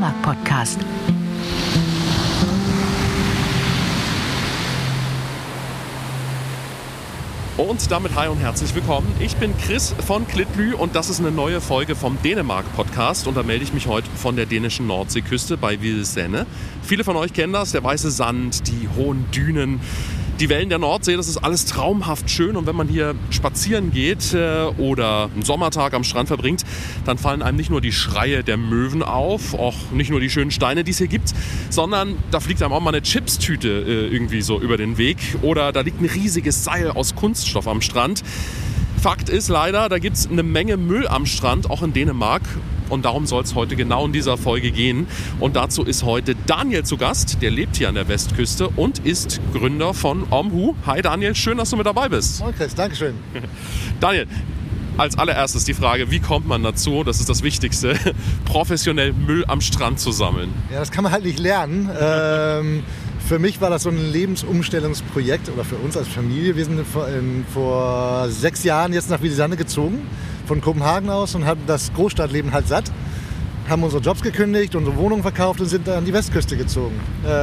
Dänemark-Podcast. Und damit hi und herzlich willkommen. Ich bin Chris von Klitlü und das ist eine neue Folge vom Dänemark-Podcast. Und da melde ich mich heute von der dänischen Nordseeküste bei Hvide Sande. Viele von euch kennen das, der weiße Sand, die hohen Dünen, die Wellen der Nordsee. Das ist alles traumhaft schön. Und wenn man hier spazieren geht oder einen Sommertag am Strand verbringt, dann fallen einem nicht nur die Schreie der Möwen auf, auch nicht nur die schönen Steine, die es hier gibt, sondern da fliegt einem auch mal eine Chipstüte irgendwie so über den Weg. Oder da liegt ein riesiges Seil aus Kunststoff am Strand. Fakt ist leider, da gibt es eine Menge Müll am Strand, auch in Dänemark. Und darum soll es heute genau in dieser Folge gehen. Und dazu ist heute Daniel zu Gast. Der lebt hier an der Westküste und ist Gründer von Omhu. Hi Daniel, schön, dass du mit dabei bist. Moin Chris, Dankeschön. Daniel, als allererstes die Frage, wie kommt man dazu, das ist das Wichtigste, professionell Müll am Strand zu sammeln? Ja, das kann man halt nicht lernen. Für mich war das so ein Lebensumstellungsprojekt oder für uns als Familie. Wir sind vor 6 Jahren jetzt nach Hvide Sande gezogen, von Kopenhagen aus, und haben das Großstadtleben halt satt. Haben unsere Jobs gekündigt, unsere Wohnung verkauft und sind an die Westküste gezogen.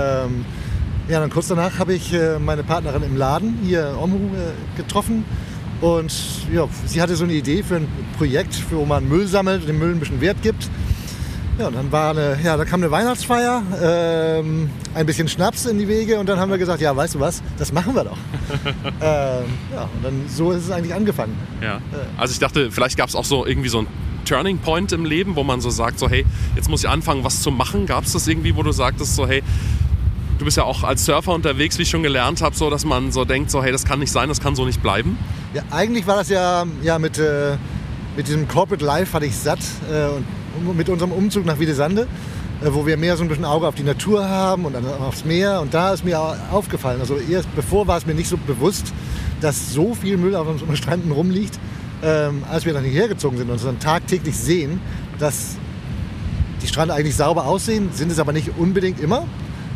Dann kurz danach habe ich meine Partnerin im Laden hier Omhu getroffen. Und ja, sie hatte so eine Idee für ein Projekt, wo man Müll sammelt und dem Müll ein bisschen Wert gibt. Ja, und dann da kam eine Weihnachtsfeier, ein bisschen Schnaps in die Wege und dann haben wir gesagt, ja, weißt du was, das machen wir doch. Und dann so ist es eigentlich angefangen. Ja. Also ich dachte, vielleicht gab es auch so irgendwie so ein Turning Point im Leben, wo man so sagt, so hey, jetzt muss ich anfangen, was zu machen. Gab es das irgendwie, wo du sagtest, so hey, du bist ja auch als Surfer unterwegs, wie ich schon gelernt habe, so dass man so denkt, so hey, das kann nicht sein, das kann so nicht bleiben? Ja, eigentlich war das ja mit diesem Corporate Life hatte ich satt und mit unserem Umzug nach Hvide Sande, wo wir mehr so ein bisschen Auge auf die Natur haben und aufs Meer. Und da ist mir aufgefallen, also erst bevor war es mir nicht so bewusst, dass so viel Müll auf unseren Stränden rumliegt, als wir dann hierher gezogen sind und uns dann tagtäglich sehen, dass die Strände eigentlich sauber aussehen, sind es aber nicht unbedingt immer.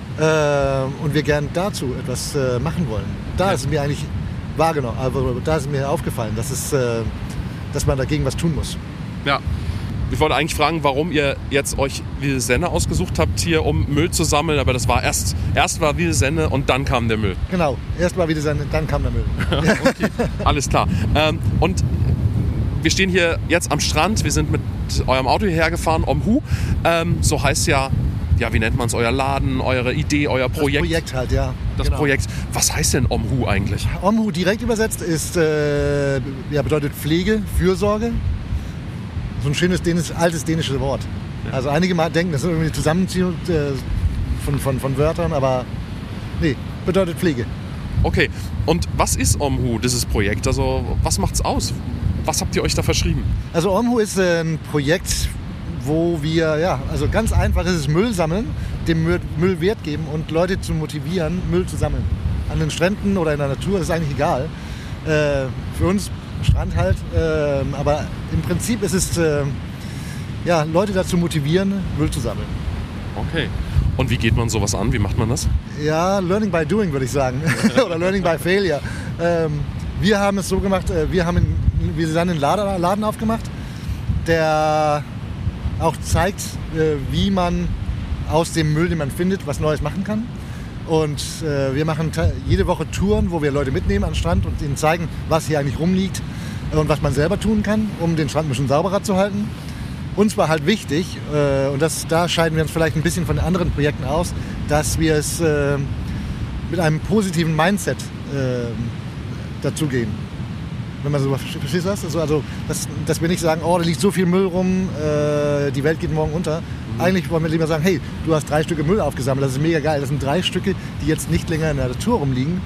Und wir gern dazu etwas machen wollen. Da ist es mir eigentlich wahrgenommen, also da ist es mir aufgefallen, dass man dagegen was tun muss. Ja. Ich wollte eigentlich fragen, warum ihr jetzt euch Hvide Sande ausgesucht habt hier, um Müll zu sammeln, aber das war erst war Hvide Sande und dann kam der Müll. Genau, erst war Hvide Sande, dann kam der Müll. Okay, alles klar. Und wir stehen hier jetzt am Strand, wir sind mit eurem Auto hierher gefahren, Omhu. So heißt ja, wie nennt man es, euer Laden, eure Idee, euer Projekt? Das Projekt halt, ja. Das genau. Projekt. Was heißt denn Omhu eigentlich? Omhu direkt übersetzt ist, bedeutet Pflege, Fürsorge. So ein schönes altes dänisches Wort. Ja. Also einige mal denken, das ist irgendwie Zusammenziehung von Wörtern, aber nee, bedeutet Pflege. Okay, und was ist Omhu, dieses Projekt? Also was macht's aus? Was habt ihr euch da verschrieben? Also Omhu ist ein Projekt, wo wir, also ganz einfach ist es Müll sammeln, dem Müll Wert geben und Leute zu motivieren, Müll zu sammeln. An den Stränden oder in der Natur, das ist eigentlich egal. Für uns Strand halt, aber im Prinzip ist es, Leute dazu motivieren, Müll zu sammeln. Okay. Und wie geht man sowas an? Wie macht man das? Ja, learning by doing, würde ich sagen. Oder learning by failure. Wir haben es so gemacht, wir haben einen Laden aufgemacht, der auch zeigt, wie man aus dem Müll, den man findet, was Neues machen kann. Und wir machen jede Woche Touren, wo wir Leute mitnehmen an den Strand und ihnen zeigen, was hier eigentlich rumliegt und was man selber tun kann, um den Strand ein bisschen sauberer zu halten. Uns war halt wichtig, und da scheiden wir uns vielleicht ein bisschen von den anderen Projekten aus, dass wir es mit einem positiven Mindset dazugehen. Wenn man so, verstehst du das? Also dass wir nicht sagen, oh, da liegt so viel Müll rum, die Welt geht morgen unter. Eigentlich wollen wir lieber sagen, hey, du hast 3 Stücke Müll aufgesammelt, das ist mega geil. Das sind 3 Stücke, die jetzt nicht länger in der Natur rumliegen.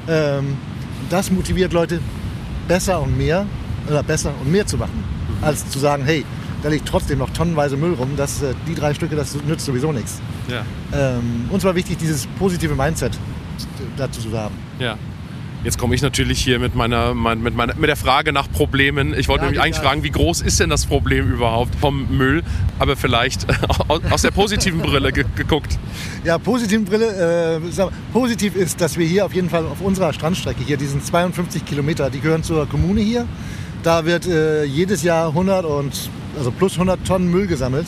Das motiviert Leute, besser und mehr zu machen, als zu sagen, hey, da liegt trotzdem noch tonnenweise Müll rum, die 3 Stücke, das nützt sowieso nichts. Ja. Uns war wichtig, dieses positive Mindset dazu zu haben. Ja. Jetzt komme ich natürlich hier mit der Frage nach Problemen. Ich wollte nämlich eigentlich fragen, wie groß ist denn das Problem überhaupt vom Müll? Aber vielleicht aus der positiven Brille geguckt. Ja, positiven Brille. Positiv ist, dass wir hier auf jeden Fall auf unserer Strandstrecke hier, diesen 52 Kilometer, die gehören zur Kommune hier. Da wird jedes Jahr plus 100 Tonnen Müll gesammelt.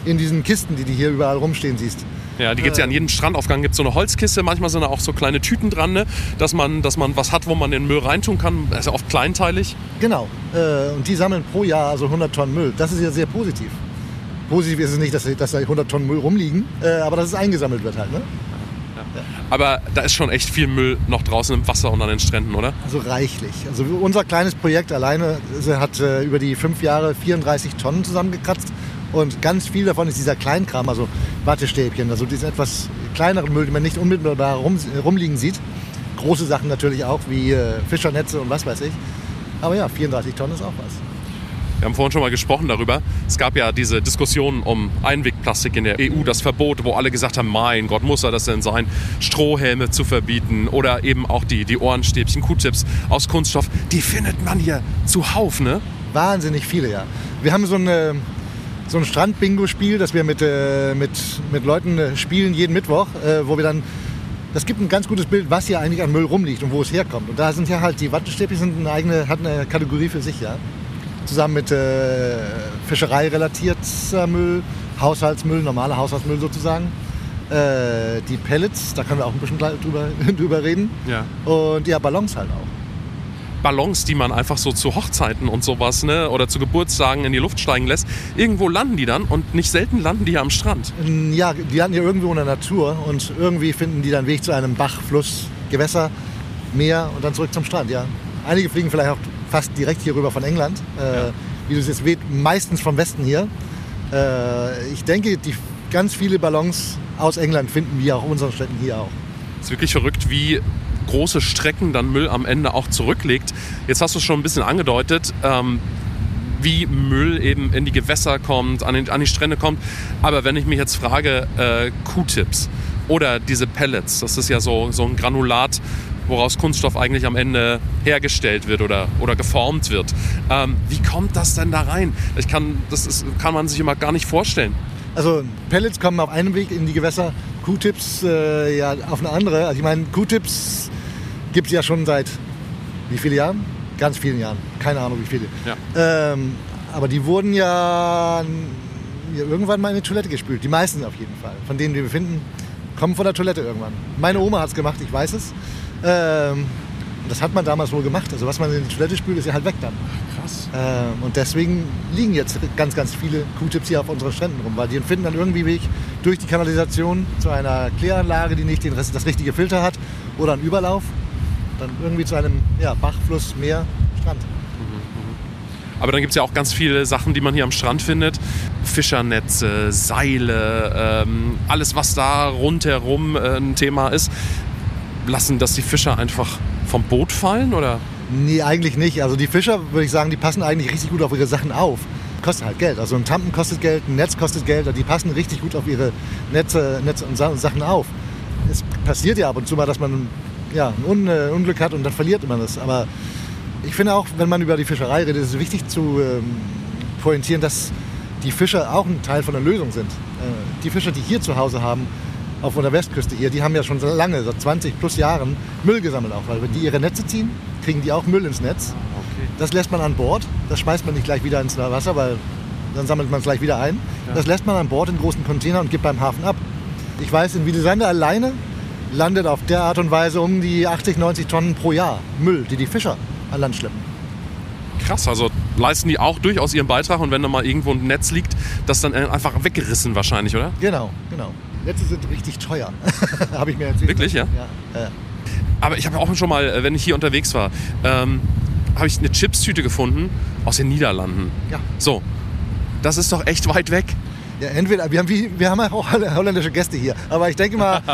in diesen Kisten, die hier überall rumstehen siehst. Ja, die gibt es ja an jedem Strandaufgang, gibt es so eine Holzkiste, manchmal sind da auch so kleine Tüten dran, ne? dass man was hat, wo man den Müll reintun kann. Das ist ja oft kleinteilig. Genau, und die sammeln pro Jahr also 100 Tonnen Müll. Das ist ja sehr positiv. Positiv ist es nicht, dass da 100 Tonnen Müll rumliegen, aber dass es eingesammelt wird halt. Ne? Ja. Aber da ist schon echt viel Müll noch draußen im Wasser und an den Stränden, oder? Also reichlich. Also unser kleines Projekt alleine hat über die 5 Jahre 34 Tonnen zusammengekratzt. Und ganz viel davon ist dieser Kleinkram, also Wattestäbchen, also diesen etwas kleineren Müll, den man nicht unmittelbar rumliegen sieht. Große Sachen natürlich auch, wie Fischernetze und was weiß ich. Aber ja, 34 Tonnen ist auch was. Wir haben vorhin schon mal gesprochen darüber. Es gab ja diese Diskussion um Einwegplastik in der EU, das Verbot, wo alle gesagt haben, mein Gott, muss das denn sein, Strohhelme zu verbieten oder eben auch die Ohrenstäbchen, Q-Tips aus Kunststoff. Die findet man hier zuhauf, ne? Wahnsinnig viele, ja. Wir haben so ein Strand-Bingo-Spiel, das wir mit Leuten spielen jeden Mittwoch, wo wir dann, das gibt ein ganz gutes Bild, was hier eigentlich an Müll rumliegt und wo es herkommt. Und da sind ja halt die Wattestäbchen hat eine Kategorie für sich, ja. Zusammen mit Fischerei relatierter Müll, Haushaltsmüll, normaler Haushaltsmüll sozusagen. Die Pellets, da können wir auch ein bisschen drüber reden. Ja. Und ja, Ballons halt auch. Ballons, die man einfach so zu Hochzeiten und sowas, ne, oder zu Geburtstagen in die Luft steigen lässt. Irgendwo landen die dann und nicht selten landen die hier am Strand. Ja, die landen hier irgendwo in der Natur und irgendwie finden die dann Weg zu einem Bach, Fluss, Gewässer, Meer und dann zurück zum Strand, ja. Einige fliegen vielleicht auch fast direkt hier rüber von England, wie du es jetzt weht, meistens vom Westen hier. Ich denke, ganz viele Ballons aus England finden wir auch in unseren Städten hier auch. Es ist wirklich verrückt, wie große Strecken dann Müll am Ende auch zurücklegt. Jetzt hast du es schon ein bisschen angedeutet, wie Müll eben in die Gewässer kommt, an die Strände kommt. Aber wenn ich mich jetzt frage, Q-Tips oder diese Pellets, das ist ja so ein Granulat, woraus Kunststoff eigentlich am Ende hergestellt wird oder geformt wird. Wie kommt das denn da rein? Das kann man sich immer gar nicht vorstellen. Also Pellets kommen auf einem Weg in die Gewässer, Q-Tips ja auf eine andere. Also ich meine, Q-Tips gibt es ja schon seit wie viele Jahren? Ganz vielen Jahren. Keine Ahnung wie viele. Ja. Aber die wurden ja irgendwann mal in die Toilette gespült. Die meisten auf jeden Fall. Von denen, die wir finden, kommen von der Toilette irgendwann. Meine Oma hat es gemacht, ich weiß es. Und das hat man damals wohl gemacht. Also was man in die Toilette spült, ist ja halt weg dann. Krass. Und deswegen liegen jetzt ganz, ganz viele Q-Tips hier auf unseren Stränden rum, weil die finden dann irgendwie Weg durch die Kanalisation zu einer Kläranlage, die nicht das richtige Filter hat, oder einen Überlauf, dann irgendwie zu einem Bach, Fluss, Meer, Strand. Aber dann gibt es ja auch ganz viele Sachen, die man hier am Strand findet. Fischernetze, Seile, alles, was da rundherum ein Thema ist. Lassen das die Fischer einfach vom Boot fallen, oder? Nee, eigentlich nicht. Also die Fischer, würde ich sagen, die passen eigentlich richtig gut auf ihre Sachen auf. Kostet halt Geld. Also ein Tampen kostet Geld, ein Netz kostet Geld. Die passen richtig gut auf ihre Netze und Sachen auf. Es passiert ja ab und zu mal, dass man ein Unglück hat und dann verliert man das. Aber ich finde auch, wenn man über die Fischerei redet, ist es wichtig zu pointieren, dass die Fischer auch ein Teil von der Lösung sind. Die Fischer, die hier zu Hause haben, auf der Westküste hier, die haben ja schon lange, seit 20 plus Jahren, Müll gesammelt auch. Weil wenn die ihre Netze ziehen, kriegen die auch Müll ins Netz. Okay. Das lässt man an Bord, das schmeißt man nicht gleich wieder ins Wasser, weil dann sammelt man es gleich wieder ein. Ja. Das lässt man an Bord in großen Containern und gibt beim Hafen ab. Ich weiß, in Wiedesande alleine landet auf der Art und Weise um die 80, 90 Tonnen pro Jahr Müll, die Fischer an Land schleppen. Krass, also leisten die auch durchaus ihren Beitrag und wenn da mal irgendwo ein Netz liegt, das dann einfach weggerissen wahrscheinlich, oder? Genau. Netze sind richtig teuer, habe ich mir erzählt. Wirklich, ja? Ja. Aber ich habe auch schon mal, wenn ich hier unterwegs war, habe ich eine Chipstüte gefunden aus den Niederlanden. Ja. So, das ist doch echt weit weg. Ja, entweder, wir haben auch holländische Gäste hier, aber ich denke mal,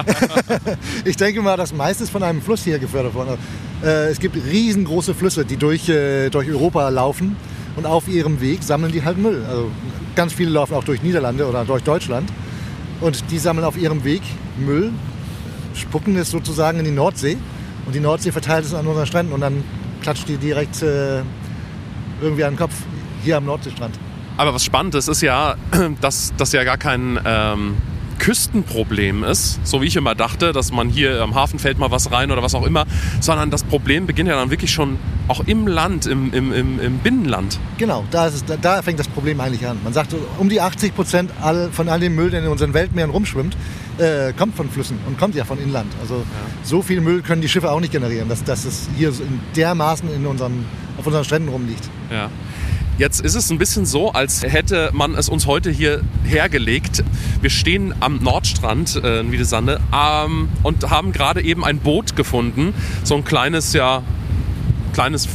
das meiste ist von einem Fluss hier gefördert worden. Es gibt riesengroße Flüsse, die durch Europa laufen und auf ihrem Weg sammeln die halt Müll. Also ganz viele laufen auch durch Niederlande oder durch Deutschland und die sammeln auf ihrem Weg Müll, spucken es sozusagen in die Nordsee und die Nordsee verteilt es an unseren Stränden und dann klatscht die direkt irgendwie an den Kopf hier am Nordseestrand. Aber was spannend ist ja, dass das ja gar kein Küstenproblem ist, so wie ich immer dachte, dass man hier am Hafen fällt mal was rein oder was auch immer, sondern das Problem beginnt ja dann wirklich schon auch im Land, im Binnenland. Genau, da fängt das Problem eigentlich an. Man sagt, um die 80% von all dem Müll, der in unseren Weltmeeren rumschwimmt, kommt von Flüssen und kommt ja von Inland. Also so viel Müll können die Schiffe auch nicht generieren, dass es hier in dermaßen auf unseren Stränden rumliegt. Ja. Jetzt ist es ein bisschen so, als hätte man es uns heute hier hergelegt. Wir stehen am Nordstrand in Wiedesanne und haben gerade eben ein Boot gefunden. So ein kleines, ein kleines,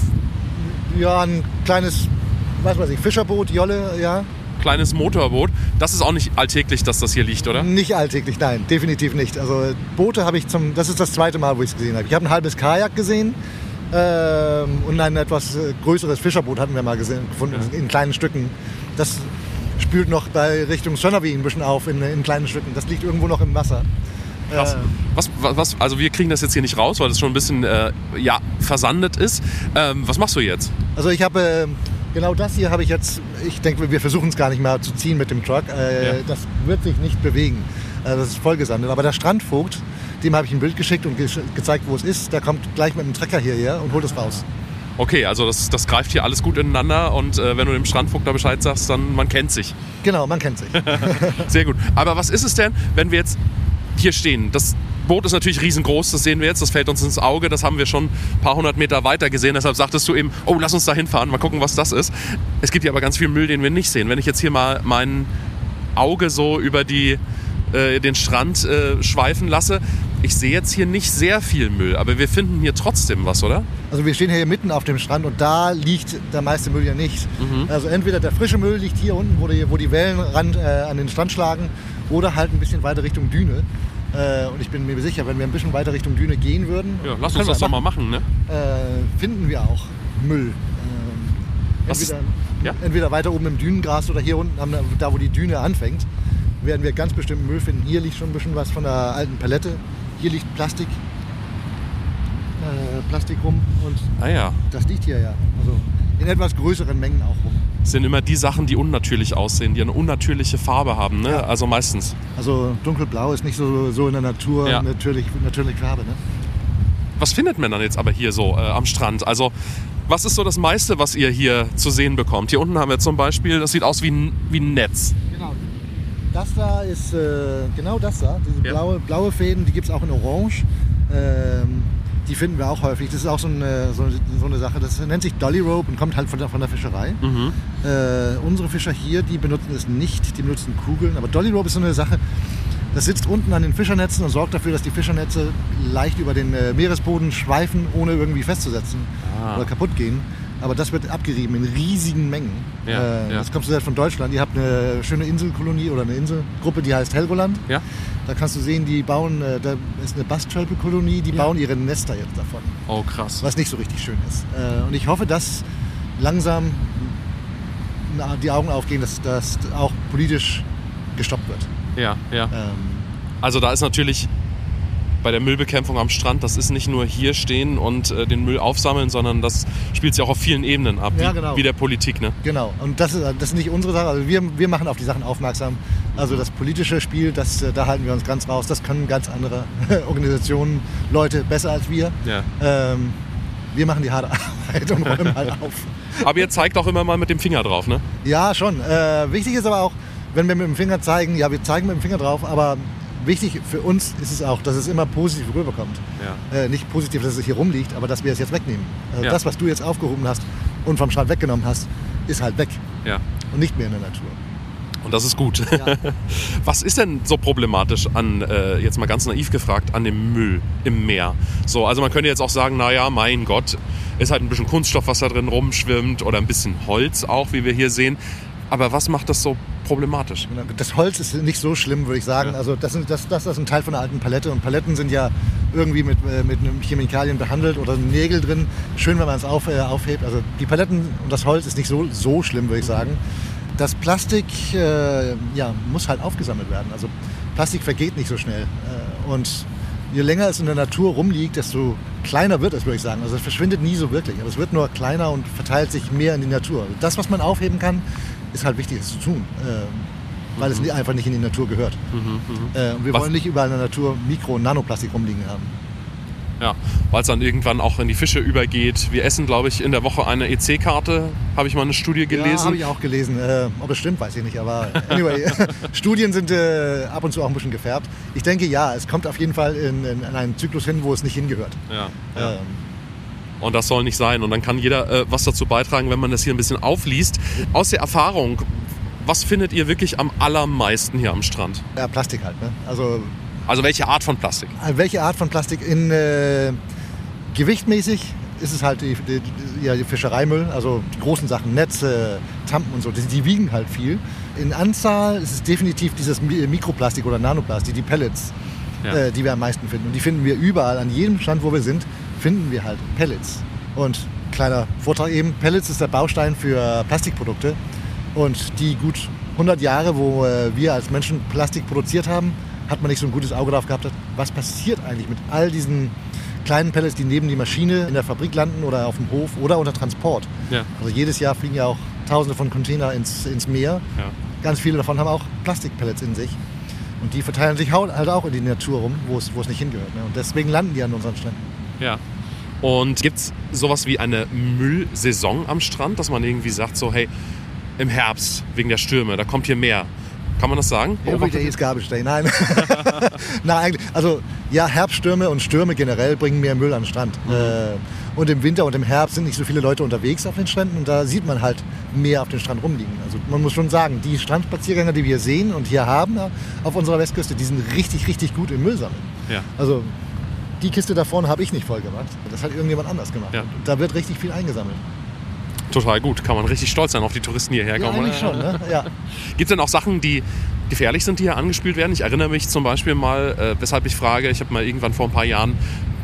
was weiß ich, Fischerboot, Jolle, ja. Kleines Motorboot. Das ist auch nicht alltäglich, dass das hier liegt, oder? Nicht alltäglich, nein, definitiv nicht. Also Boote habe ich das ist das zweite Mal, wo ich es gesehen habe. Ich habe ein halbes Kajak gesehen. Und ein etwas größeres Fischerboot hatten wir mal gefunden, in kleinen Stücken. Das spült noch bei Richtung Sönnervie ein bisschen auf in kleinen Stücken. Das liegt irgendwo noch im Wasser. Krass. Also wir kriegen das jetzt hier nicht raus, weil das schon ein bisschen versandet ist. Was machst du jetzt? Also ich habe genau das hier habe ich jetzt. Ich denke, wir versuchen es gar nicht mehr zu ziehen mit dem Truck. Das wird sich nicht bewegen. Das ist vollgesandet. Aber der Strandvogt, dem habe ich ein Bild geschickt und gezeigt, wo es ist. Der kommt gleich mit dem Trecker hierher und holt es raus. Okay, also das greift hier alles gut ineinander und wenn du dem Strandvogt da Bescheid sagst, dann man kennt sich. Genau, man kennt sich. Sehr gut. Aber was ist es denn, wenn wir jetzt hier stehen? Das Boot ist natürlich riesengroß, das sehen wir jetzt, das fällt uns ins Auge, das haben wir schon ein paar hundert Meter weiter gesehen. Deshalb sagtest du eben, oh, lass uns da hinfahren, mal gucken, was das ist. Es gibt hier aber ganz viel Müll, den wir nicht sehen. Wenn ich jetzt hier mal mein Auge so über den Strand schweifen lasse. Ich sehe jetzt hier nicht sehr viel Müll, aber wir finden hier trotzdem was, oder? Also wir stehen hier mitten auf dem Strand und da liegt der meiste Müll ja nicht. Also entweder der frische Müll liegt hier unten, wo die Wellen an den Strand schlagen, oder halt ein bisschen weiter Richtung Düne. Und ich bin mir sicher, wenn wir ein bisschen weiter Richtung Düne gehen würden, ja, lass uns das doch mal machen, ne? Finden wir auch Müll. Entweder weiter oben im Dünengras oder hier unten, da wo die Düne anfängt, werden wir ganz bestimmt Müll finden. Hier liegt schon ein bisschen was von der alten Palette. Hier liegt Plastik rum und das liegt hier ja. Also in etwas größeren Mengen auch rum. Das sind immer die Sachen, die unnatürlich aussehen, die eine unnatürliche Farbe haben, ne? Ja. Also meistens. Also dunkelblau ist nicht so in der Natur natürlich Farbe, ne? Was findet man dann jetzt aber hier so am Strand? Also was ist so das meiste, was ihr hier zu sehen bekommt? Hier unten haben wir zum Beispiel, das sieht aus wie ein Netz. Genau. Das da ist genau das da, diese blaue Fäden, die gibt es auch in Orange. Die finden wir auch häufig. Das ist auch so eine Sache, das nennt sich Dolly Rope und kommt halt von der Fischerei. Unsere Fischer hier, die benutzen es nicht, die benutzen Kugeln. Aber Dolly Rope ist so eine Sache, das sitzt unten an den Fischernetzen und sorgt dafür, dass die Fischernetze leicht über den Meeresboden schweifen, ohne irgendwie festzusetzen oder kaputt gehen. Aber das wird abgerieben in riesigen Mengen. Das kommt von Deutschland. Ihr habt eine schöne Inselkolonie oder eine Inselgruppe, die heißt Helgoland. Ja. Da kannst du sehen, die bauen, da ist eine Bastschölpe-Kolonie, die bauen ihre Nester jetzt davon. Oh, krass. Was nicht so richtig schön ist. Und ich hoffe, dass langsam die Augen aufgehen, dass das auch politisch gestoppt wird. Ja. Also da ist natürlich bei der Müllbekämpfung am Strand, das ist nicht nur hier stehen und den Müll aufsammeln, sondern das spielt sich auch auf vielen Ebenen ab, wie der Politik. Ne? Genau, und das ist nicht unsere Sache. Also wir machen auf die Sachen aufmerksam. Also das politische Spiel, da halten wir uns ganz raus. Das können ganz andere Organisationen, Leute besser als wir. Ja. Wir machen die harte Arbeit und räumen halt auf. Aber ihr zeigt auch immer mal mit dem Finger drauf, ne? Ja, schon. Wichtig ist aber auch, wenn wir mit dem Finger zeigen, wir zeigen mit dem Finger drauf, aber wichtig für uns ist es auch, dass es immer positiv rüberkommt. Ja. Nicht positiv, dass es hier rumliegt, aber dass wir es jetzt wegnehmen. Das, was du jetzt aufgehoben hast und vom Strand weggenommen hast, ist halt weg. Ja. Und nicht mehr in der Natur. Und das ist gut. Ja. Was ist denn so problematisch an, jetzt mal ganz naiv gefragt, an dem Müll im Meer? So, also man könnte jetzt auch sagen, naja, mein Gott, ist halt ein bisschen Kunststoff, was da drin rumschwimmt oder ein bisschen Holz auch, wie wir hier sehen. Aber was macht das so problematisch? Das Holz ist nicht so schlimm, würde ich sagen. Ja. Also das ist ein Teil von einer alten Palette. Und Paletten sind ja irgendwie mit Chemikalien behandelt oder Nägel drin. Schön, wenn man es aufhebt. Also die Paletten und das Holz ist nicht so schlimm, würde ich sagen. Das Plastik muss halt aufgesammelt werden. Also Plastik vergeht nicht so schnell. Und je länger es in der Natur rumliegt, desto kleiner wird es, würde ich sagen. Also es verschwindet nie so wirklich. Aber es wird nur kleiner und verteilt sich mehr in die Natur. Das, was man aufheben kann, ist halt wichtig, es zu tun. weil es einfach nicht in die Natur gehört. Wir wollen nicht überall in der Natur Mikro- und Nanoplastik rumliegen haben. Ja, weil es dann irgendwann auch in die Fische übergeht. Wir essen, glaube ich, in der Woche eine EC-Karte, habe ich mal eine Studie gelesen. Ja, habe ich auch gelesen. Ob es stimmt, weiß ich nicht. Aber anyway, Studien sind ab und zu auch ein bisschen gefärbt. Ich denke, ja, es kommt auf jeden Fall in einen Zyklus hin, wo es nicht hingehört. Ja. Und das soll nicht sein. Und dann kann jeder was dazu beitragen, wenn man das hier ein bisschen aufliest. Aus der Erfahrung, was findet ihr wirklich am allermeisten hier am Strand? Ja, Plastik halt. Ne? Also welche Art von Plastik? Welche Art von Plastik? Gewichtmäßig ist es halt die Fischereimüll, also die großen Sachen, Netze, Tampen und so, die wiegen halt viel. In Anzahl ist es definitiv dieses Mikroplastik oder Nanoplastik, die Pellets, die wir am meisten finden. Und die finden wir überall, an jedem Strand, wo wir sind, finden wir halt Pellets. Und kleiner Vortrag eben, Pellets ist der Baustein für Plastikprodukte. Und die gut 100 Jahre, wo wir als Menschen Plastik produziert haben, hat man nicht so ein gutes Auge drauf gehabt, was passiert eigentlich mit all diesen kleinen Pellets, die neben die Maschine in der Fabrik landen oder auf dem Hof oder unter Transport. Ja. Also jedes Jahr fliegen ja auch Tausende von Container ins Meer. Ja. Ganz viele davon haben auch Plastikpellets in sich. Und die verteilen sich halt auch in die Natur rum, wo es nicht hingehört. Ne? Und deswegen landen die an unseren Stränden. Ja. Und gibt es sowas wie eine Müllsaison am Strand, dass man irgendwie sagt, so hey, im Herbst wegen der Stürme, da kommt hier mehr. Kann man das sagen? Every day is garbage day. Nein. Nein, eigentlich. Also ja, Herbststürme und Stürme generell bringen mehr Müll an den Strand. Und im Winter und im Herbst sind nicht so viele Leute unterwegs auf den Stränden und da sieht man halt mehr auf den Strand rumliegen. Also man muss schon sagen, die Strandspaziergänger, die wir sehen und hier haben auf unserer Westküste, die sind richtig, richtig gut im Müll sammeln. Ja. Also die Kiste da vorne habe ich nicht voll gemacht. Das hat irgendjemand anders gemacht. Ja. Und da wird richtig viel eingesammelt. Total gut, kann man richtig stolz sein auf die Touristen hierher kommen. Ja, eigentlich schon, ne? Ja. Gibt es denn auch Sachen, die gefährlich sind, die hier angespült werden? Ich erinnere mich zum Beispiel mal, weshalb ich frage, ich habe mal irgendwann vor ein paar Jahren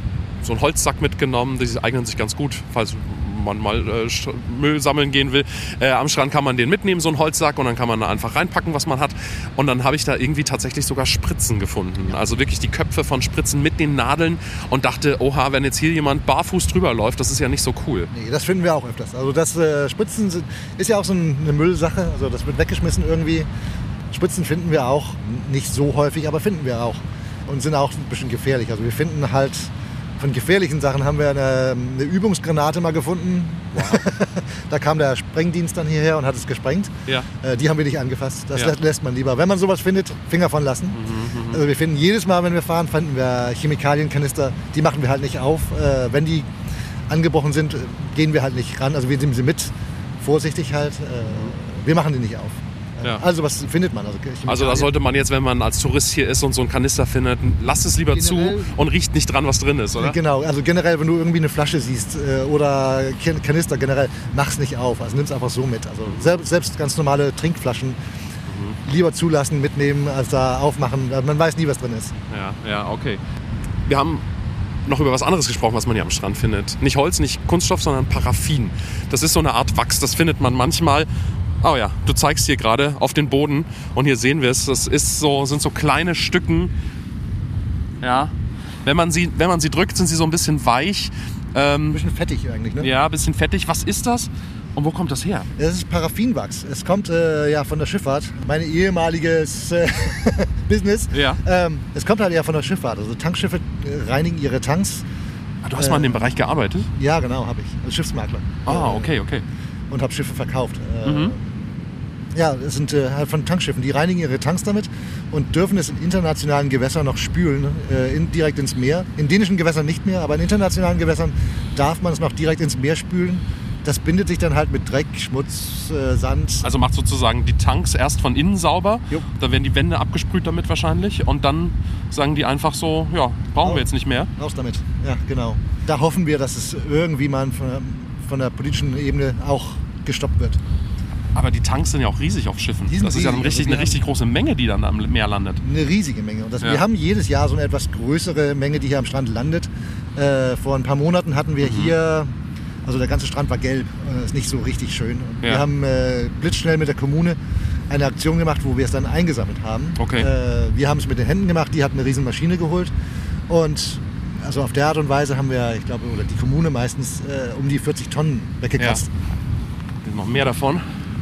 so einen Holzsack mitgenommen, die eignen sich ganz gut, falls man mal Müll sammeln gehen will. Am Strand kann man den mitnehmen, so einen Holzsack, und dann kann man da einfach reinpacken, was man hat. Und dann habe ich da irgendwie tatsächlich sogar Spritzen gefunden. Also wirklich die Köpfe von Spritzen mit den Nadeln und dachte, oha, wenn jetzt hier jemand barfuß drüber läuft, das ist ja nicht so cool. Nee, das finden wir auch öfters. Also das Spritzen ist ja auch so eine Müllsache, also das wird weggeschmissen irgendwie. Spritzen finden wir auch nicht so häufig, aber finden wir auch und sind auch ein bisschen gefährlich. Also wir finden halt von gefährlichen Sachen haben wir eine Übungsgranate mal gefunden. Wow. Da kam der Sprengdienst dann hierher und hat es gesprengt. Ja. Die haben wir nicht angefasst. Das lässt man lieber. Wenn man sowas findet, Finger von lassen. Also wir finden jedes Mal, wenn wir fahren, finden wir Chemikalienkanister. Die machen wir halt nicht auf. Wenn die angebrochen sind, gehen wir halt nicht ran. Also wir nehmen sie mit. Vorsichtig halt. Wir machen die nicht auf. Ja. Also was findet man? Also da sollte man jetzt, wenn man als Tourist hier ist und so einen Kanister findet, lasst es lieber generell zu und riecht nicht dran, was drin ist, oder? Genau, also generell, wenn du irgendwie eine Flasche siehst oder Kanister generell, mach's nicht auf. Also nimm's einfach so mit. Also selbst ganz normale Trinkflaschen lieber zulassen, mitnehmen, als da aufmachen. Man weiß nie, was drin ist. Ja, okay. Wir haben noch über was anderes gesprochen, was man hier am Strand findet. Nicht Holz, nicht Kunststoff, sondern Paraffin. Das ist so eine Art Wachs, das findet man manchmal. Oh ja, du zeigst hier gerade auf den Boden und hier sehen wir es. Das sind so kleine Stücken. Ja. Wenn man sie drückt, sind sie so ein bisschen weich. Ein bisschen fettig eigentlich, ne? Ja, ein bisschen fettig. Was ist das und wo kommt das her? Das ist Paraffinwachs. Es kommt von der Schifffahrt. Mein ehemaliges Business. Ja. Es kommt halt von der Schifffahrt. Also Tankschiffe reinigen ihre Tanks. Du hast mal in dem Bereich gearbeitet? Ja, genau, habe ich. Als Schiffsmakler. Ah, okay. Und habe Schiffe verkauft. Ja, es sind halt von Tankschiffen. Die reinigen ihre Tanks damit und dürfen es in internationalen Gewässern noch spülen, direkt ins Meer. In dänischen Gewässern nicht mehr, aber in internationalen Gewässern darf man es noch direkt ins Meer spülen. Das bindet sich dann halt mit Dreck, Schmutz, Sand. Also macht sozusagen die Tanks erst von innen sauber, da werden die Wände abgesprüht damit wahrscheinlich und dann sagen die einfach so, ja, brauchen wir jetzt nicht mehr. Raus damit, ja genau. Da hoffen wir, dass es irgendwie mal von der politischen Ebene auch gestoppt wird. Aber die Tanks sind ja auch riesig auf Schiffen. Das ist ja eine richtig große Menge, die dann am Meer landet. Eine riesige Menge. Und wir haben jedes Jahr so eine etwas größere Menge, die hier am Strand landet. Vor ein paar Monaten hatten wir hier, also der ganze Strand war gelb. Ist nicht so richtig schön. Und wir haben blitzschnell mit der Kommune eine Aktion gemacht, wo wir es dann eingesammelt haben. Okay. Wir haben es mit den Händen gemacht, die hat eine riesen Maschine geholt. Und also auf der Art und Weise haben wir, ich glaube, oder die Kommune meistens um die 40 Tonnen weggekratzt. Ja. Noch mehr davon.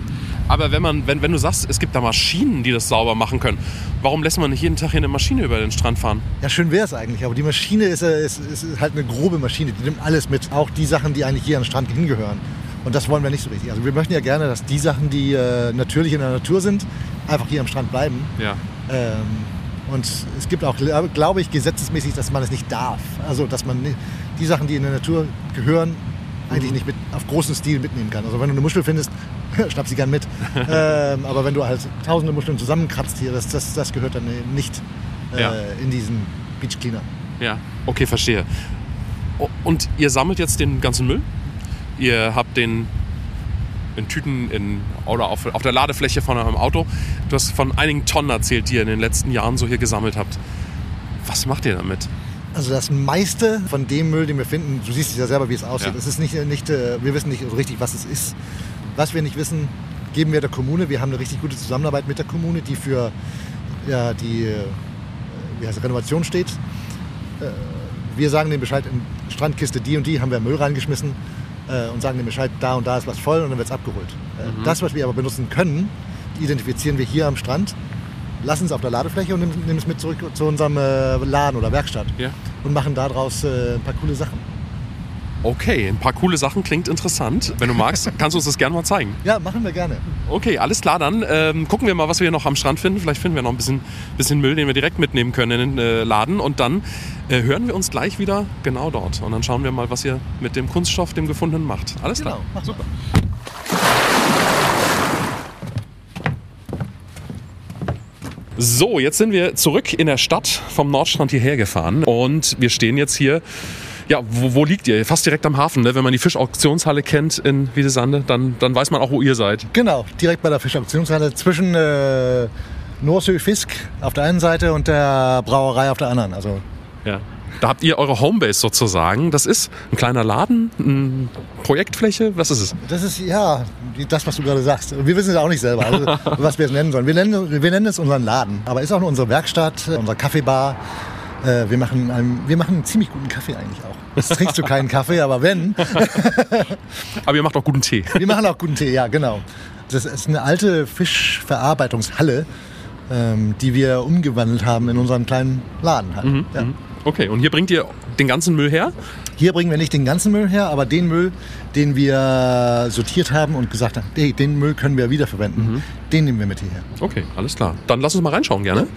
Aber wenn du sagst, es gibt da Maschinen, die das sauber machen können, warum lässt man nicht jeden Tag hier eine Maschine über den Strand fahren? Ja, schön wäre es eigentlich, aber die Maschine ist halt eine grobe Maschine, die nimmt alles mit, auch die Sachen, die eigentlich hier an den Strand hingehören. Und das wollen wir nicht so richtig. Also wir möchten ja gerne, dass die Sachen, die natürlich in der Natur sind, einfach hier am Strand bleiben. Ja. Und es gibt auch, glaube ich, gesetzesmäßig, dass man es nicht darf. Also dass man die Sachen, die in der Natur gehören, eigentlich nicht auf großen Stil mitnehmen kann. Also wenn du eine Muschel findest, schnapp sie gern mit. Aber wenn du halt tausende Muscheln zusammenkratzt hier, das gehört dann nicht in diesen Beach Cleaner. Ja, okay, verstehe. Und ihr sammelt jetzt den ganzen Müll? Ihr habt den in Tüten oder auf der Ladefläche von eurem Auto. Du hast von einigen Tonnen erzählt, die ihr in den letzten Jahren so hier gesammelt habt. Was macht ihr damit? Also das meiste von dem Müll, den wir finden, du siehst es ja selber, wie es aussieht. Ja. Es ist nicht, wir wissen nicht so richtig, was es ist. Was wir nicht wissen, geben wir der Kommune. Wir haben eine richtig gute Zusammenarbeit mit der Kommune, die für die Renovation steht. Wir sagen dem Bescheid, in Strandkiste die und die haben wir Müll reingeschmissen und sagen dem Bescheid, da und da ist was voll und dann wird es abgeholt. Das, was wir aber benutzen können, identifizieren wir hier am Strand, lassen es auf der Ladefläche und nehmen es mit zurück zu unserem Laden oder Werkstatt und machen daraus ein paar coole Sachen. Okay, ein paar coole Sachen, klingt interessant. Wenn du magst, kannst du uns das gerne mal zeigen. Ja, machen wir gerne. Okay, alles klar, dann gucken wir mal, was wir hier noch am Strand finden. Vielleicht finden wir noch ein bisschen Müll, den wir direkt mitnehmen können in den Laden. Und dann hören wir uns gleich wieder genau dort. Und dann schauen wir mal, was ihr mit dem Kunststoff, dem Gefundenen, macht. Alles klar. Genau, super. So, jetzt sind wir zurück in der Stadt vom Nordstrand hierher gefahren. Und wir stehen jetzt hier. Ja, wo liegt ihr? Fast direkt am Hafen, ne? Wenn man die Fischauktionshalle kennt in Wiedesande, dann weiß man auch, wo ihr seid. Genau, direkt bei der Fischauktionshalle zwischen Norsø Fisk auf der einen Seite und der Brauerei auf der anderen. Also ja. Da habt ihr eure Homebase sozusagen. Das ist ein kleiner Laden, eine Projektfläche. Was ist es? Das ist das, was du gerade sagst. Wir wissen es auch nicht selber, also, was wir es nennen sollen. Wir nennen es unseren Laden, aber ist auch nur unsere Werkstatt, unsere Kaffeebar. Wir machen einen ziemlich guten Kaffee eigentlich auch. Jetzt trinkst du keinen Kaffee, aber wenn. Aber ihr macht auch guten Tee. Wir machen auch guten Tee, ja, genau. Das ist eine alte Fischverarbeitungshalle, die wir umgewandelt haben in unseren kleinen Laden halt. Ja. Okay, und hier bringt ihr den ganzen Müll her? Hier bringen wir nicht den ganzen Müll her, aber den Müll, den wir sortiert haben und gesagt haben, hey, den Müll können wir wiederverwenden, den nehmen wir mit hierher. Okay, alles klar. Dann lass uns mal reinschauen gerne.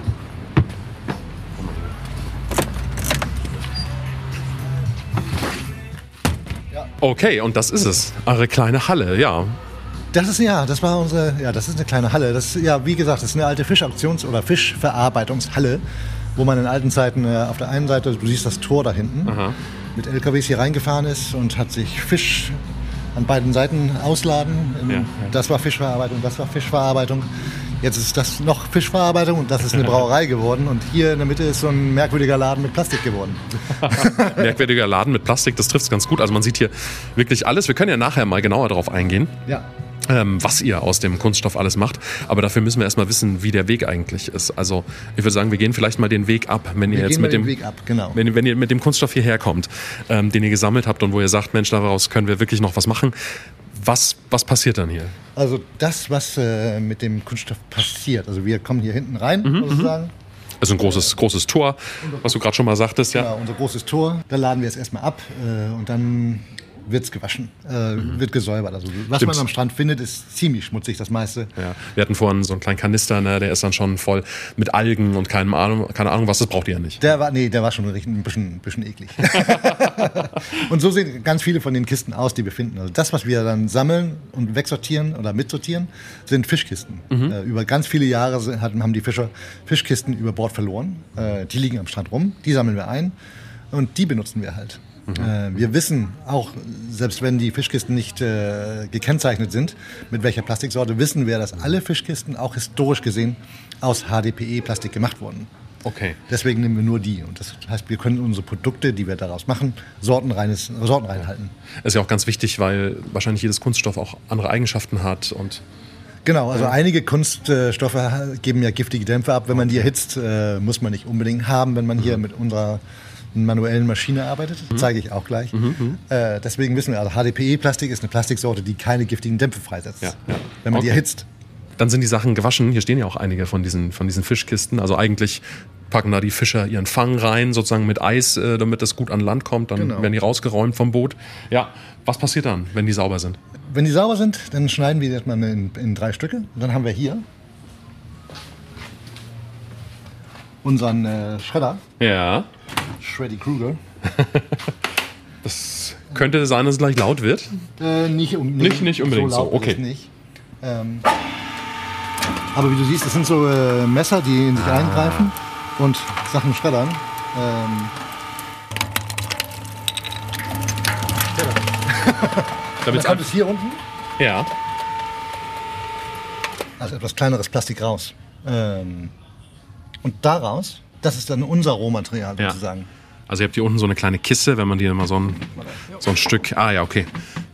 Okay, und das ist es. Eure kleine Halle, ja. Das ist eine kleine Halle. Das ist, wie gesagt, das ist eine alte Fischauktions- oder Fischverarbeitungshalle, wo man in alten Zeiten auf der einen Seite, du siehst das Tor da hinten, mit LKWs hier reingefahren ist und hat sich Fisch an beiden Seiten ausladen. Das war Fischverarbeitung, das war Fischverarbeitung. Jetzt ist das noch Fischverarbeitung und das ist eine Brauerei geworden. Und hier in der Mitte ist so ein merkwürdiger Laden mit Plastik geworden. Merkwürdiger Laden mit Plastik, das trifft es ganz gut. Also man sieht hier wirklich alles. Wir können ja nachher mal genauer darauf eingehen. Ja. Was ihr aus dem Kunststoff alles macht. Aber dafür müssen wir erstmal wissen, wie der Weg eigentlich ist. Also ich würde sagen, wir gehen vielleicht mal den Weg ab, wenn ihr mit dem Kunststoff hierher kommt, den ihr gesammelt habt und wo ihr sagt, Mensch, daraus können wir wirklich noch was machen. Was passiert dann hier? Also das, was mit dem Kunststoff passiert. Also wir kommen hier hinten rein, sozusagen. Also ein großes Tor, was du gerade schon mal sagtest. Genau, unser großes Tor. Da laden wir es erstmal ab und dann wird es gewaschen, wird gesäubert. Also was man am Strand findet, ist ziemlich schmutzig, das meiste. Ja. Wir hatten vorhin so einen kleinen Kanister, ne, der ist dann schon voll mit Algen und keine Ahnung was, das braucht ihr ja nicht. Der war schon ein bisschen eklig. Und so sehen ganz viele von den Kisten aus, die wir finden. Also das, was wir dann sammeln und wegsortieren oder mitsortieren, sind Fischkisten. Über ganz viele Jahre haben die Fischer Fischkisten über Bord verloren. Die liegen am Strand rum, die sammeln wir ein und die benutzen wir halt. Wir wissen auch, selbst wenn die Fischkisten nicht gekennzeichnet sind, mit welcher Plastiksorte, wissen wir, dass alle Fischkisten auch historisch gesehen aus HDPE-Plastik gemacht wurden. Okay. Deswegen nehmen wir nur die. Und das heißt, wir können unsere Produkte, die wir daraus machen, sortenrein halten. Das ist ja auch ganz wichtig, weil wahrscheinlich jedes Kunststoff auch andere Eigenschaften hat. Und genau, also einige Kunststoffe geben ja giftige Dämpfe ab. Wenn man die erhitzt, muss man nicht unbedingt haben, wenn man hier mit unserer einer manuellen Maschine arbeitet. Das zeige ich auch gleich. Deswegen wissen wir, also HDPE-Plastik ist eine Plastiksorte, die keine giftigen Dämpfe freisetzt, wenn man die erhitzt. Dann sind die Sachen gewaschen. Hier stehen ja auch einige von diesen Fischkisten. Also eigentlich packen da die Fischer ihren Fang rein, sozusagen mit Eis, damit das gut an Land kommt. Dann werden die rausgeräumt vom Boot. Ja, was passiert dann, wenn die sauber sind? Wenn die sauber sind, dann schneiden wir die erstmal in 3 Stücke. Und dann haben wir hier unseren Shredder. Ja. Shreddy Kruger. Das könnte sein, dass es gleich laut wird. Nicht unbedingt so, laut okay. Ist es nicht. Aber wie du siehst, das sind so Messer, die in sich eingreifen und Sachen schreddern. Dann kommt es hier unten. Ja. Also etwas kleineres Plastik raus. Und daraus, das ist dann unser Rohmaterial sozusagen. Also ihr habt hier unten so eine kleine Kiste, wenn man die immer so ein Stück... Ah ja, okay.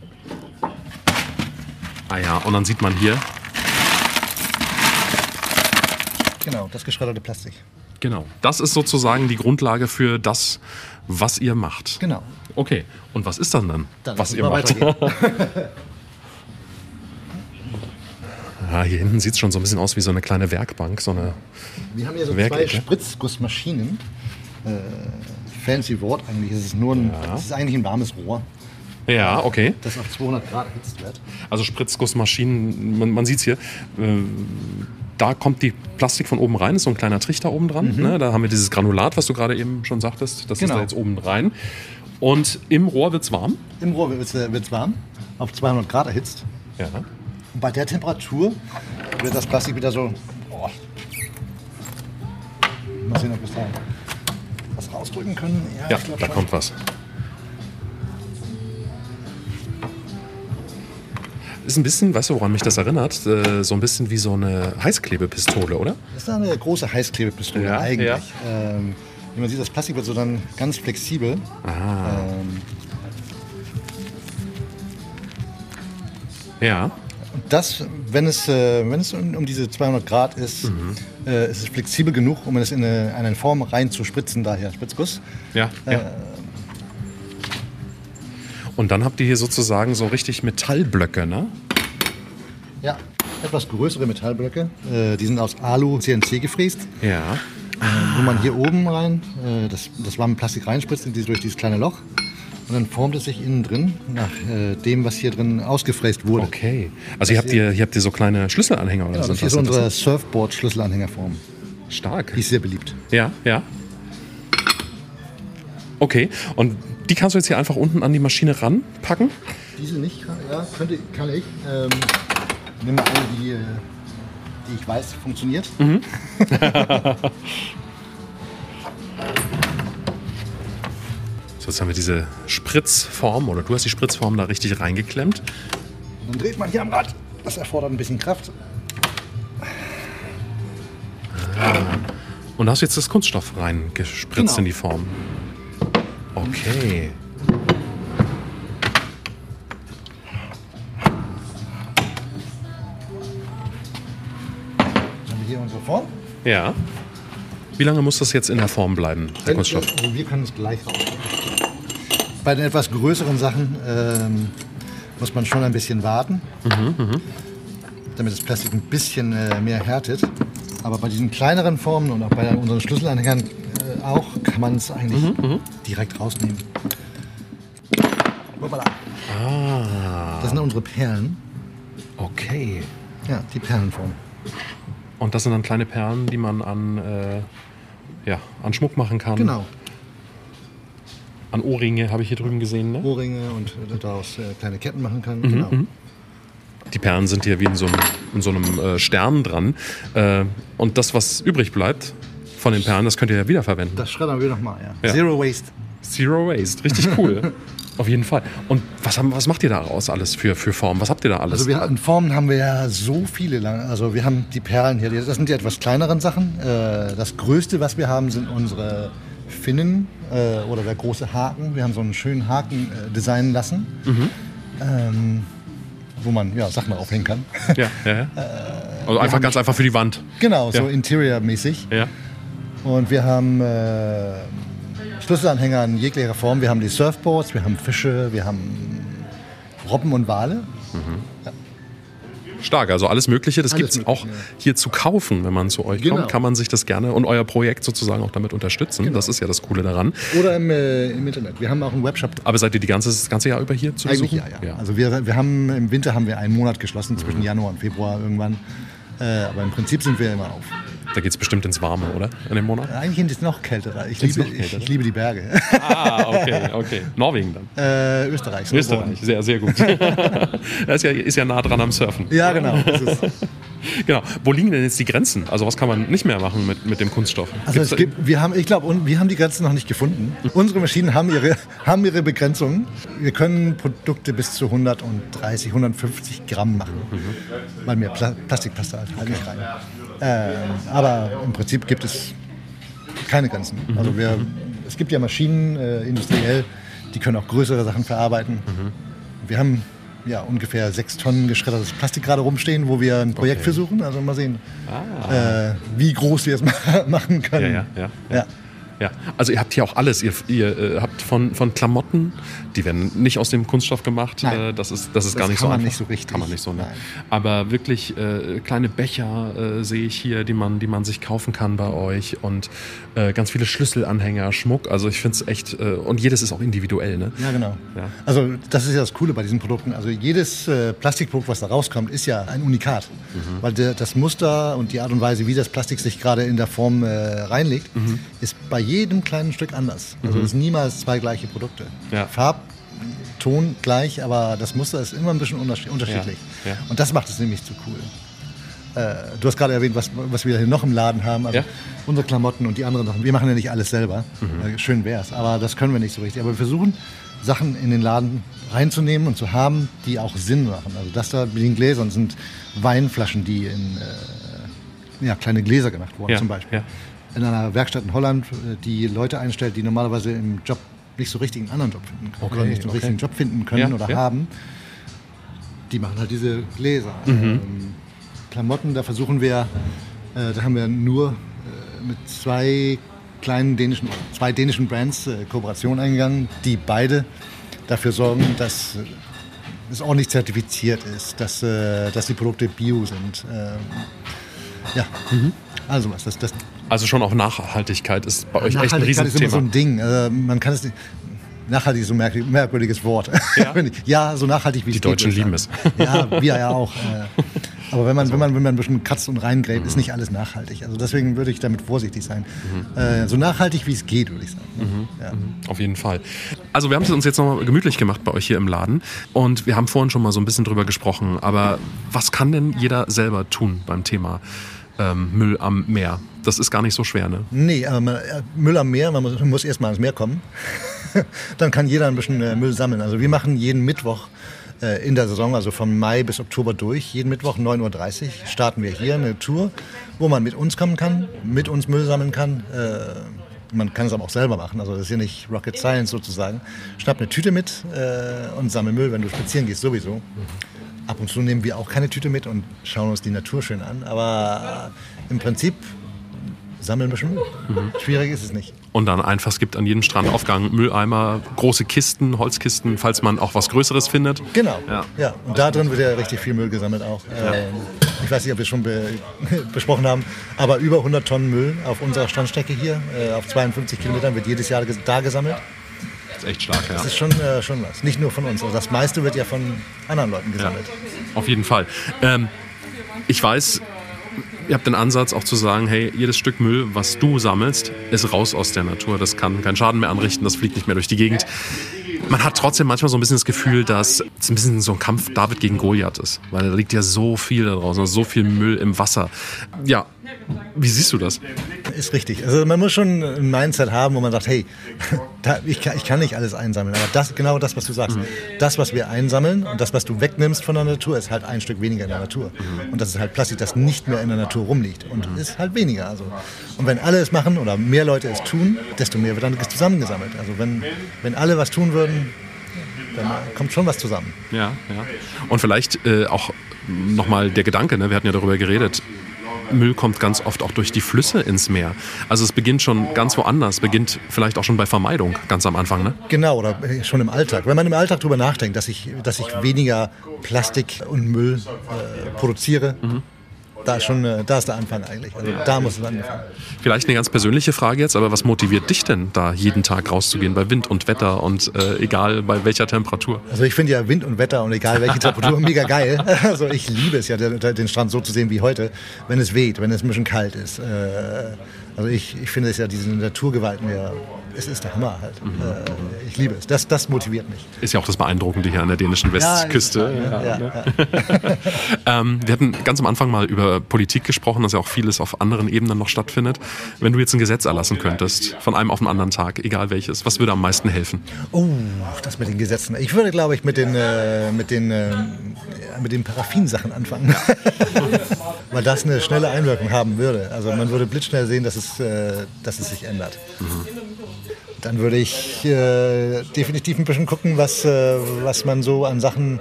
Ah ja, und dann sieht man hier... Genau, das geschredderte Plastik. Genau, das ist sozusagen die Grundlage für das, was ihr macht. Genau. Okay, und was ist dann, was ihr macht? Hier hinten sieht es schon so ein bisschen aus wie so eine kleine Werkbank. Wir haben hier so 2 Spritzgussmaschinen. Fancy Wort eigentlich. Es ist eigentlich ein warmes Rohr. Ja, okay. Das auf 200 Grad erhitzt wird. Also Spritzgussmaschinen, man sieht es hier. Da kommt die Plastik von oben rein, ist so ein kleiner Trichter oben dran. Ne? Da haben wir dieses Granulat, was du gerade eben schon sagtest. Das ist da jetzt oben rein. Und im Rohr wird es warm? Im Rohr wird es warm, auf 200 Grad erhitzt. Ja. Und bei der Temperatur wird das Plastik wieder so... Mal sehen, ob wir da was rausdrücken können. Ja, da kommt was. Ist ein bisschen, weißt du, woran mich das erinnert? So ein bisschen wie so eine Heißklebepistole, oder? Das ist eine große Heißklebepistole eigentlich. Ja. Wie man sieht, das Plastik wird so dann ganz flexibel. Ja. Und das, wenn es um diese 200 Grad ist, ist es flexibel genug, um es in eine Form rein zu spritzen, daher Spritzguss. Ja. Und dann habt ihr hier sozusagen so richtig Metallblöcke, ne? Ja, etwas größere Metallblöcke. Die sind aus Alu CNC gefräst. Ja. Wo man hier oben rein das warme Plastik reinspritzt durch dieses kleine Loch. Und dann formt es sich innen drin nach dem, was hier drin ausgefräst wurde. Okay. Also hier habt ihr so kleine Schlüsselanhänger oder so? Das hier ist unsere Surfboard-Schlüsselanhängerform. Stark. Die ist sehr beliebt. Ja. Okay. Und die kannst du jetzt hier einfach unten an die Maschine ranpacken? Diese nicht, kann ich. Nimm mal eine, die ich weiß, funktioniert. So, jetzt haben wir diese Spritzform, oder du hast die Spritzform da richtig reingeklemmt. Dann dreht man hier am Rad. Das erfordert ein bisschen Kraft. Und da hast du jetzt das Kunststoff reingespritzt in die Form. Okay. Dann haben wir hier unsere Form. Ja. Wie lange muss das jetzt in der Form bleiben, der Kunststoff? Also wir können es gleich rausnehmen. Bei den etwas größeren Sachen muss man schon ein bisschen warten, damit das Plastik ein bisschen mehr härtet. Aber bei diesen kleineren Formen und auch bei unseren Schlüsselanhängern auch kann man es eigentlich direkt rausnehmen. Das sind unsere Perlen. Okay. Ja, die Perlenform. Und das sind dann kleine Perlen, die man an Schmuck machen kann. Genau. An Ohrringe habe ich hier drüben gesehen, ne? Ohrringe und daraus kleine Ketten machen kann. Genau. Die Perlen sind hier wie in so einem Stern dran. Und das, was übrig bleibt von den Perlen, das könnt ihr ja wiederverwenden. Das schreddern wir nochmal, ja. Zero Waste. Zero Waste, richtig cool. Auf jeden Fall. Und was macht ihr daraus alles für Formen? Was habt ihr da alles? Also in Formen haben wir ja so viele. Also wir haben die Perlen hier, das sind die etwas kleineren Sachen. Das Größte, was wir haben, sind unsere Finnen oder der große Haken. Wir haben so einen schönen Haken designen lassen, wo man Sachen aufhängen kann. Also ganz einfach für die Wand. Genau, so Interior-mäßig. Ja. Und wir haben, ich Schlüsselanhänger in jeglicher Form. Wir haben die Surfboards, wir haben Fische, wir haben Robben und Wale. Ja. Stark, also alles Mögliche. Das gibt es auch hier zu kaufen, wenn man zu euch kommt. Kann man sich das gerne und euer Projekt sozusagen auch damit unterstützen. Genau. Das ist ja das Coole daran. Oder im Internet. Wir haben auch einen Webshop. Aber seid ihr das ganze Jahr über hier zu besuchen? Eigentlich ja. Also wir haben im Winter einen Monat geschlossen, zwischen Januar und Februar irgendwann. Aber im Prinzip sind wir immer auf. Da geht es bestimmt ins Warme, oder? In dem Monat? Eigentlich ist es noch kälter. Ich liebe die Berge. Okay. Norwegen dann? Österreich. Sehr, sehr gut. Das ist ja nah dran am Surfen. Ja, genau. Genau. Wo liegen denn jetzt die Grenzen? Also was kann man nicht mehr machen mit dem Kunststoff? Also wir haben die Grenzen noch nicht gefunden. Unsere Maschinen haben ihre Begrenzungen. Wir können Produkte bis zu 130, 150 Gramm machen, weil mehr Plastik passt halt nicht rein. Aber im Prinzip gibt es keine Grenzen. Also es gibt ja Maschinen industriell, die können auch größere Sachen verarbeiten. Wir haben ungefähr 6 Tonnen geschreddertes Plastik gerade rumstehen, wo wir ein Projekt versuchen. Also mal sehen, wie groß wir es machen können. Ja, also ihr habt hier auch alles. Ihr habt von Klamotten, die werden nicht aus dem Kunststoff gemacht. Das ist gar nicht so einfach. Kann man nicht so richtig. Kann man nicht so, ne? Aber wirklich kleine Becher sehe ich hier, die man sich kaufen kann bei euch. Und ganz viele Schlüsselanhänger, Schmuck. Also ich finde es echt, und jedes ist auch individuell, ne? Ja, genau. Ja. Also das ist ja das Coole bei diesen Produkten. Also jedes Plastikprodukt, was da rauskommt, ist ja ein Unikat. Weil das Muster und die Art und Weise, wie das Plastik sich gerade in der Form reinlegt, ist bei jedem kleinen Stück anders. Also es sind niemals 2 gleiche Produkte. Ja. Farbton gleich, aber das Muster ist immer ein bisschen unterschiedlich. Ja. Und das macht es nämlich so cool. Du hast gerade erwähnt, was wir hier noch im Laden haben. Also unsere Klamotten und die anderen Sachen. Wir machen ja nicht alles selber. Schön wär's, aber das können wir nicht so richtig. Aber wir versuchen, Sachen in den Laden reinzunehmen und zu haben, die auch Sinn machen. Also das da mit den Gläsern sind Weinflaschen, die in kleine Gläser gemacht wurden zum Beispiel. Ja. In einer Werkstatt in Holland, die Leute einstellt, die normalerweise im Job nicht so richtig einen anderen Job finden können. Oder nicht so einen richtigen Job finden können oder haben. Die machen halt diese Gläser. Klamotten, da versuchen wir, da haben wir nur mit 2 dänischen Brands Kooperation eingegangen, die beide dafür sorgen, dass es ordentlich zertifiziert ist, dass die Produkte bio sind. Also was, also schon auch Nachhaltigkeit ist bei euch echt ein Riesenthema. Nachhaltigkeit ist immer so ein Ding. Man kann es nicht. Nachhaltig ist so ein merkwürdiges Wort. Ja, so nachhaltig wie es geht. Die Deutschen lieben es. Ja, wir ja auch. Aber wenn man ein bisschen kratzt und reingräbt, ist nicht alles nachhaltig. Also deswegen würde ich damit vorsichtig sein. So nachhaltig wie es geht, würde ich sagen. Auf jeden Fall. Also wir haben es uns jetzt noch mal gemütlich gemacht bei euch hier im Laden. Und wir haben vorhin schon mal so ein bisschen drüber gesprochen. Aber was kann denn jeder selber tun beim Thema Müll am Meer? Das ist gar nicht so schwer, ne? Nee, Müll am Meer, man muss erst mal ans Meer kommen. Dann kann jeder ein bisschen Müll sammeln. Also wir machen jeden Mittwoch in der Saison, also von Mai bis Oktober durch, jeden Mittwoch 9:30 Uhr starten wir hier eine Tour, wo man mit uns kommen kann, mit uns Müll sammeln kann. Man kann es aber auch selber machen, also das ist hier nicht Rocket Science sozusagen. Schnapp eine Tüte mit und sammel Müll, wenn du spazieren gehst sowieso. Ab und zu nehmen wir auch keine Tüte mit und schauen uns die Natur schön an, aber im Prinzip sammeln wir schon Müll. Schwierig ist es nicht. Und dann einfach, es gibt an jedem Strandaufgang Mülleimer, große Kisten, Holzkisten, falls man auch was Größeres findet. Genau, ja. Und da drin wird ja richtig viel Müll gesammelt auch. Ich weiß nicht, ob wir es schon besprochen haben, aber über 100 Tonnen Müll auf unserer Strandstrecke hier, auf 52 Kilometern, wird jedes Jahr da gesammelt. Das ist echt stark, ja. Das ist schon was. Nicht nur von uns. Also das meiste wird ja von anderen Leuten gesammelt. Ja, auf jeden Fall. Ich weiß, ihr habt den Ansatz auch zu sagen, hey, jedes Stück Müll, was du sammelst, ist raus aus der Natur. Das kann keinen Schaden mehr anrichten, das fliegt nicht mehr durch die Gegend. Man hat trotzdem manchmal so ein bisschen das Gefühl, dass es ein bisschen so ein Kampf David gegen Goliath ist. Weil da liegt ja so viel da draußen, so viel Müll im Wasser. Ja, wie siehst du das? Ist richtig. Also man muss schon ein Mindset haben, wo man sagt, hey, ich kann nicht alles einsammeln. Aber genau das, was du sagst. Das, was wir einsammeln und das, was du wegnimmst von der Natur, ist halt ein Stück weniger in der Natur. Und das ist halt Plastik, das nicht mehr in der Natur rumliegt. Und ist halt weniger. Also. Und wenn alle es machen oder mehr Leute es tun, desto mehr wird dann zusammengesammelt. Also wenn alle was tun würden, dann kommt schon was zusammen. Ja. Und vielleicht auch nochmal der Gedanke, ne? Wir hatten ja darüber geredet, Müll kommt ganz oft auch durch die Flüsse ins Meer. Also es beginnt schon ganz woanders, beginnt vielleicht auch schon bei Vermeidung, ganz am Anfang, ne? Genau, oder schon im Alltag. Wenn man im Alltag drüber nachdenkt, dass ich weniger Plastik und Müll produziere, da ist der Anfang eigentlich. Also da muss es anfangen. Vielleicht eine ganz persönliche Frage jetzt, aber was motiviert dich denn, da jeden Tag rauszugehen, bei Wind und Wetter und egal bei welcher Temperatur? Also ich finde ja Wind und Wetter und egal welche Temperatur mega geil. Also ich liebe es ja, den Strand so zu sehen wie heute, wenn es weht, wenn es ein bisschen kalt ist. Also ich finde es ja, diese Naturgewalten, ja, es ist der Hammer halt. Ich liebe es. Das motiviert mich. Ist ja auch das Beeindruckende hier an der dänischen Westküste. Wir hatten ganz am Anfang mal über Politik gesprochen, dass ja auch vieles auf anderen Ebenen noch stattfindet. Wenn du jetzt ein Gesetz erlassen könntest, von einem auf den anderen Tag, egal welches, was würde am meisten helfen? Oh, das mit den Gesetzen. Ich würde, glaube ich, mit den Paraffin-Sachen anfangen. Weil das eine schnelle Einwirkung haben würde. Also man würde blitzschnell sehen, dass es sich ändert. Dann würde ich definitiv ein bisschen gucken, was man so an Sachen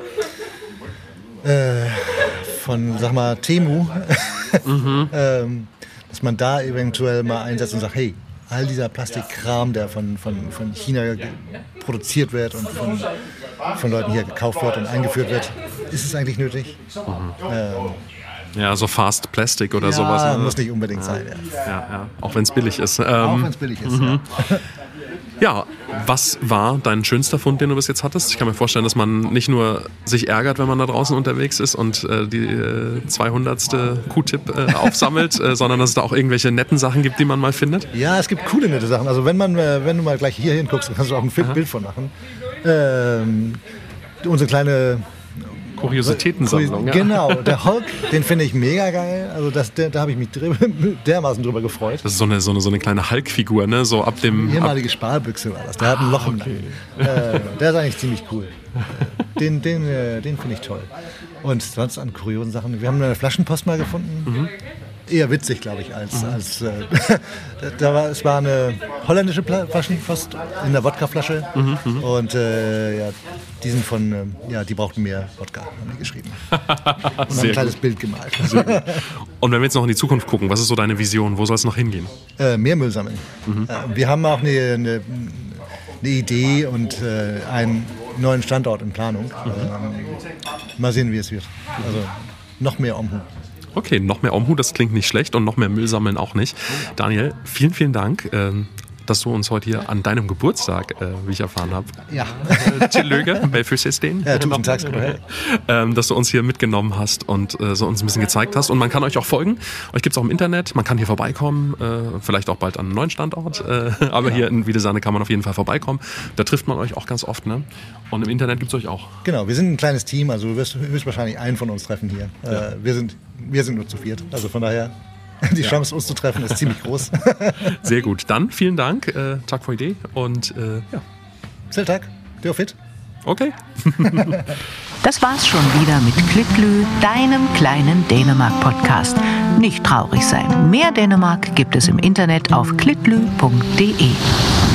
von, sag mal, Temu, dass man da eventuell mal einsetzt und sagt, hey, all dieser Plastikkram, der von China produziert wird und von Leuten hier gekauft wird und eingeführt wird, ist es eigentlich nötig? Ja, so Fast Plastic oder sowas. Ja, muss nicht unbedingt sein. Ja. Auch wenn es billig ist. Auch wenn es billig ist, ja. Ja, was war dein schönster Fund, den du bis jetzt hattest? Ich kann mir vorstellen, dass man nicht nur sich ärgert, wenn man da draußen unterwegs ist und die 200. Q-Tip aufsammelt, sondern dass es da auch irgendwelche netten Sachen gibt, die man mal findet? Ja, es gibt coole nette Sachen. Also wenn du mal gleich hier hinguckst, dann kannst du auch ein Bild von machen. Unsere kleine Kuriositätensammlung. Ja. Genau, der Hulk, den finde ich mega geil. Also da habe ich mich dermaßen drüber gefreut. Das ist so eine kleine Hulk-Figur, ne? So ab dem... Ehemalige Sparbüchse war das. Der hat ein Loch im Nacken. Der ist eigentlich ziemlich cool. Den finde ich toll. Und sonst an kuriosen Sachen. Wir haben eine Flaschenpost mal gefunden. Eher witzig, glaube ich, als es war eine holländische Flaschenpost in der Wodkaflasche und die sind die brauchten mehr Wodka, haben die geschrieben. Und haben ein kleines Bild gemalt. Und wenn wir jetzt noch in die Zukunft gucken, was ist so deine Vision? Wo soll es noch hingehen? Mehr Müll sammeln. Wir haben auch eine Idee und einen neuen Standort in Planung. Mal sehen, wie es wird. Also noch mehr Omhu. Okay, noch mehr Omhu, das klingt nicht schlecht und noch mehr Müll sammeln auch nicht. Daniel, vielen, vielen Dank, dass du uns heute hier an deinem Geburtstag, wie ich erfahren habe, Tillöge, Belfusisten, dass du uns hier mitgenommen hast und so uns ein bisschen gezeigt hast. Und man kann euch auch folgen. Euch gibt es auch im Internet, man kann hier vorbeikommen, vielleicht auch bald an einem neuen Standort. Aber hier in Wiedesahne kann man auf jeden Fall vorbeikommen. Da trifft man euch auch ganz oft, ne? Und im Internet gibt es euch auch. Genau, wir sind ein kleines Team, also du wirst höchstwahrscheinlich einen von uns treffen hier. Wir sind nur zu viert, also von daher... Die Chance, uns zu treffen, ist ziemlich groß. Sehr gut. Dann vielen Dank. Tag for Idee und Zeltag. Der fit. Okay. Das war's schon wieder mit Klitlü, deinem kleinen Dänemark-Podcast. Nicht traurig sein. Mehr Dänemark gibt es im Internet auf klitlü.de.